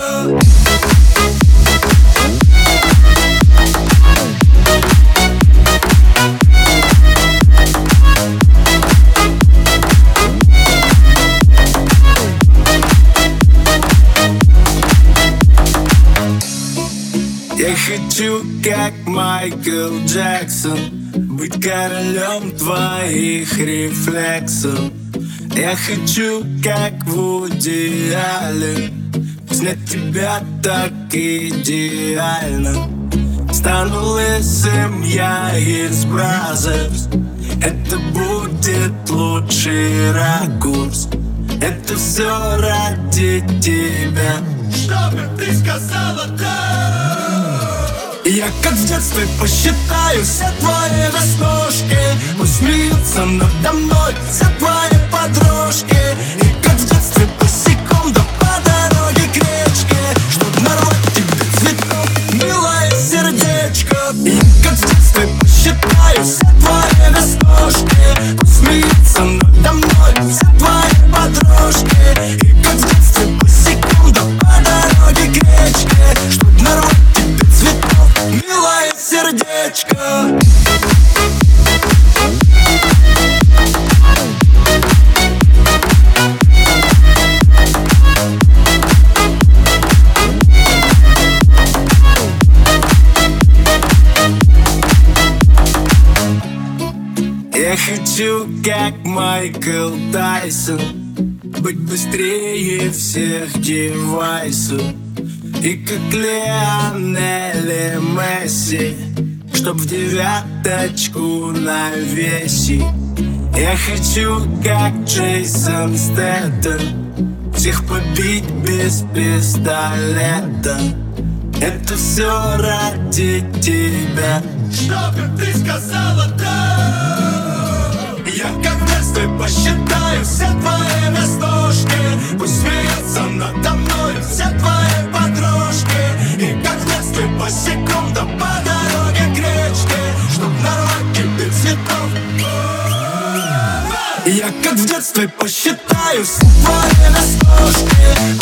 Я хочу, как Майкл Джексон, быть королем твоих рефлексов. Я хочу, как Вуди Аллен, снять тебя так идеально. Стану лысым я из Бразерс. Это будет лучший ракурс. Это все ради тебя, чтобы ты сказала да. Я как в детстве посчитаю все твои веснушки, пусть смеются надо мной все твои подружки. И как в детстве босиком да по дороге к речке, чтоб нарвать тебе цветов, милое сердечко. Я как в детстве посчитаю все твои веснушки, пусть смеются надо мной все твои подружки. И как в детстве босиком да по дороге к речке, чтоб нарвать тебе цветов, милое сердечко. Я хочу, как Майкл Тайсон, быть быстрее всех девайсов. И как Лионель и Месси, чтоб в девяточку навесить. Я хочу, как Джейсон Стэттем, всех побить без пистолета. Это все ради тебя, чтобы ты сказала да. Я как в детстве посчитаю все твои веснушки, пусть смеются надо мной все твои подружки. И как в детстве босиком да по дороге к речке, чтоб нарвать тебе цветов. Я как в детстве посчитаю все твои веснушки,